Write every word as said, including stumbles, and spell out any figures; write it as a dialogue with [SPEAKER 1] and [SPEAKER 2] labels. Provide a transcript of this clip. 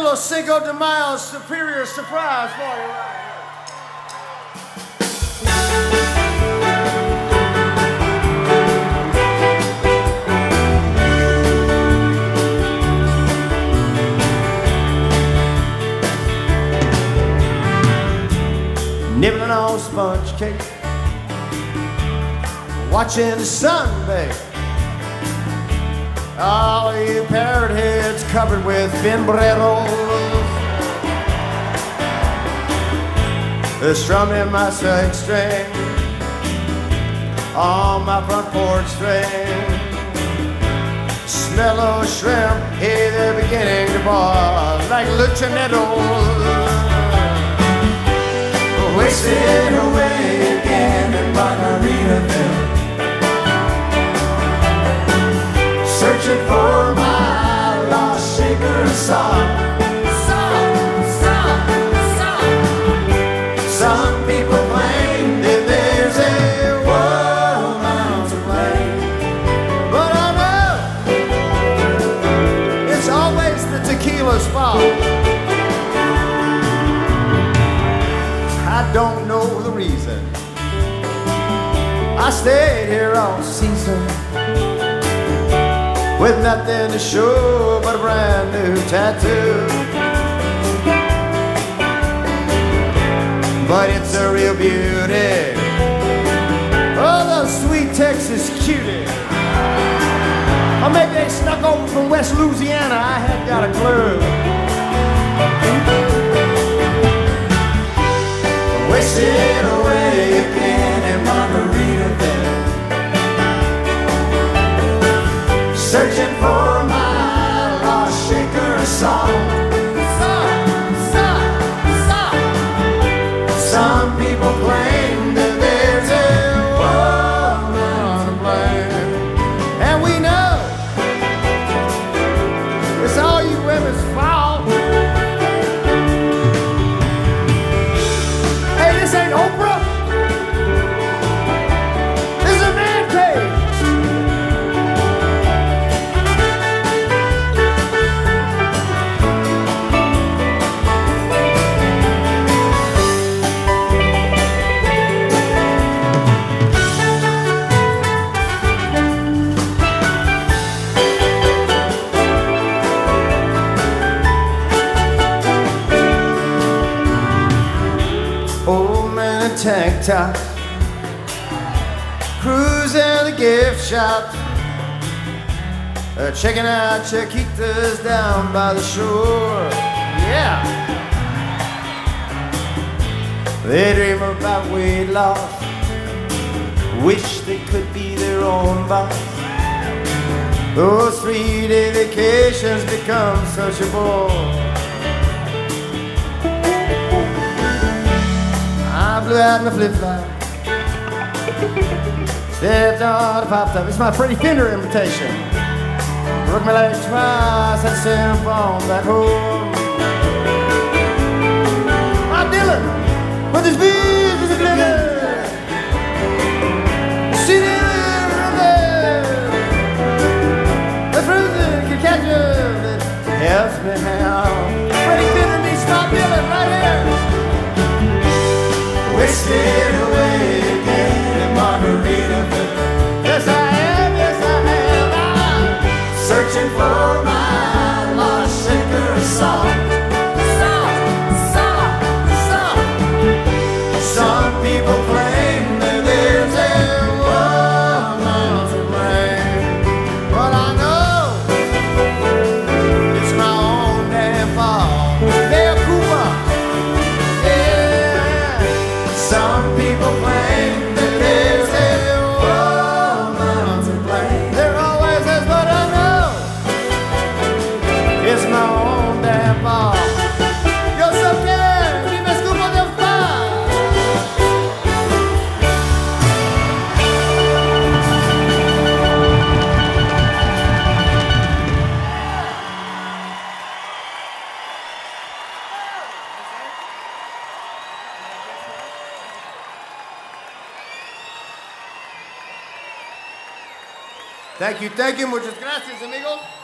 [SPEAKER 1] little Cinco de Mayo superior surprise for you right here. Nibbling on sponge cake, watching the sun bake. All you parrot heads covered with fimbreros, strumming my six string on my front porch string. Smell of shrimp, hey, they're beginning to bar like luchaneros. Wasted away again in Margaritaville, searching for my lost shaker song. Song, song, song. Some people claim that there's a woman to blame, but I know it's always the tequila's fault. I don't know the reason I stayed here all season with nothing to show but a brand new tattoo. But it's a real beauty, oh, the sweet Texas cutie. Or maybe they snuck over from West Louisiana, I hadn't got a clue. Wasted away again in Margaritaville, searching for my lost shaker song. Song, song, song. Some people claim that there's a woman to blame, and we know it's all you women's fault. This ain't Oprah. This is a man cave. Tank top, cruising the gift shop, uh, checking out Chiquitas down by the shore. Yeah, they dream about weight loss, wish they could be their own boss. Those three-day vacations become such a bore. I blew out my flip-flop, stepped on a pop-top. It's my Freddie Fender invitation. Broke my leg twice, I simp on that hole. Bob Dylan, with his beat is a glitter. See there, the fruit can catch you, that helps me now. Freddie Fender meets Bob Dylan right here. Wasted away again in Margaritaville. Yes, I am, yes, I am. I'm searching for my lost shaker song. Song, song, song. Some people claim that there's a woman to blame, but I know it's my own damn fault. They're Cooper. Some people claim that there's a woman to blame. There always is, but I know it's my own damn fault. Yo so que mi me escupo de Thank you, thank you, muchas gracias, amigos.